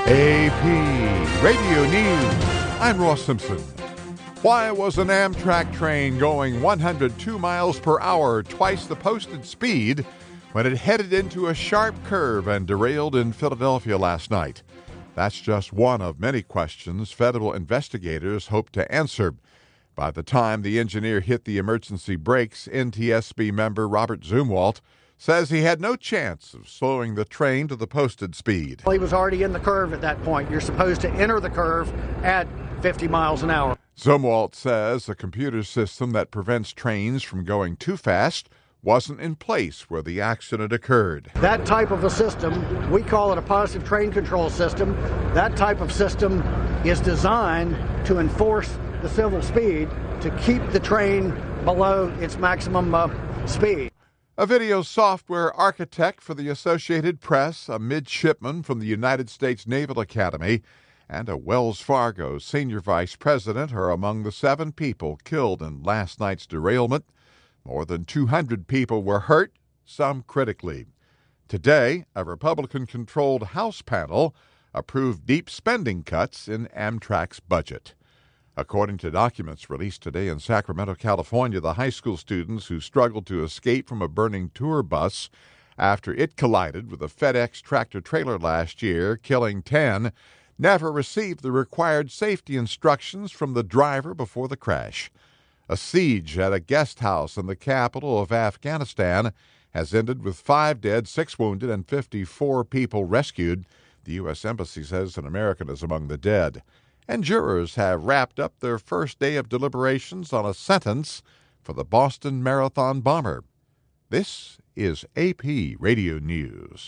AP Radio News. I'm Ross Simpson. Why was an Amtrak train going 102 miles per hour, twice the posted speed, when it headed into a sharp curve and derailed in Philadelphia last night? That's just one of many questions federal investigators hope to answer. By the time the engineer hit the emergency brakes, NTSB member Robert Zumwalt says he had no chance of slowing the train to the posted speed. Well, he was already in the curve at that point. You're supposed to enter the curve at 50 miles an hour. Zumwalt says a computer system that prevents trains from going too fast wasn't in place where the accident occurred. That type of a system, we call it a positive train control system. That type of system is designed to enforce the civil speed to keep the train below its maximum speed. A video software architect for the Associated Press, a midshipman from the United States Naval Academy, and a Wells Fargo senior vice president are among the 7 people killed in last night's derailment. More than 200 people were hurt, some critically. Today, a Republican-controlled House panel approved deep spending cuts in Amtrak's budget. According to documents released today in Sacramento, California, the high school students who struggled to escape from a burning tour bus after it collided with a FedEx tractor-trailer last year, killing 10, never received the required safety instructions from the driver before the crash. A siege at a guest house in the capital of Afghanistan has ended with 5 dead, 6 wounded, and 54 people rescued. The U.S. Embassy says an American is among the dead. And jurors have wrapped up their first day of deliberations on a sentence for the Boston Marathon bomber. This is AP Radio News.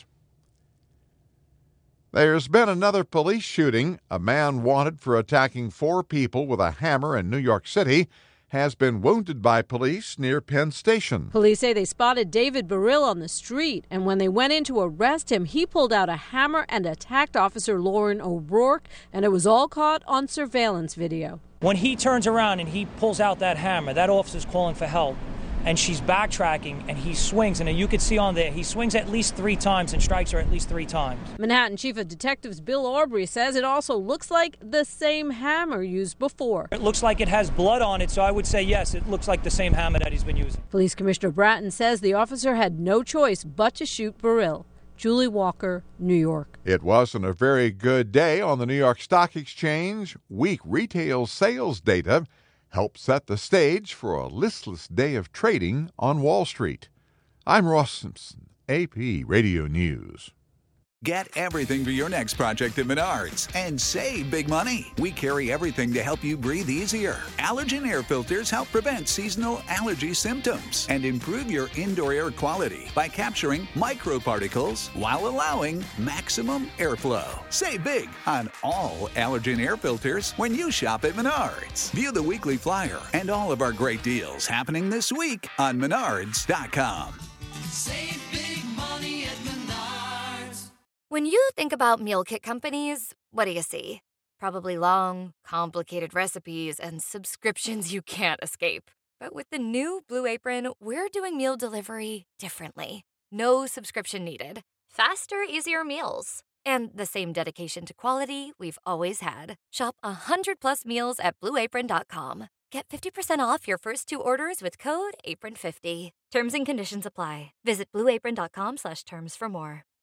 There's been another police shooting. A man wanted for attacking 4 people with a hammer in New York City has been wounded by police near Penn Station. Police say they spotted David Burrill on the street, and when they went in to arrest him, he pulled out a hammer and attacked Officer Lauren O'Rourke, and it was all caught on surveillance video. When he turns around and he pulls out that hammer, that officer's calling for help, and she's backtracking, and he swings, and you can see on there, he swings at least 3 times and strikes her at least 3 times. Manhattan Chief of Detectives Bill Aubrey says it also looks like the same hammer used before. It looks like it has blood on it, so I would say yes, it looks like the same hammer that he's been using. Police Commissioner Bratton says the officer had no choice but to shoot Burrill. Julie Walker, New York. It wasn't a very good day on the New York Stock Exchange. Weak retail sales data helped set the stage for a listless day of trading on Wall Street. I'm Ross Simpson, AP Radio News. Get everything for your next project at Menards and save big money. We carry everything to help you breathe easier. Allergen air filters help prevent seasonal allergy symptoms and improve your indoor air quality by capturing microparticles while allowing maximum airflow. Save big on all allergen air filters when you shop at Menards. View the weekly flyer and all of our great deals happening this week on Menards.com. Save big money at Menards. When you think about meal kit companies, what do you see? Probably long, complicated recipes and subscriptions you can't escape. But with the new Blue Apron, we're doing meal delivery differently. No subscription needed. Faster, easier meals. And the same dedication to quality we've always had. Shop 100+ meals at BlueApron.com. Get 50% off your first 2 orders with code APRON50. Terms and conditions apply. Visit BlueApron.com/terms for more.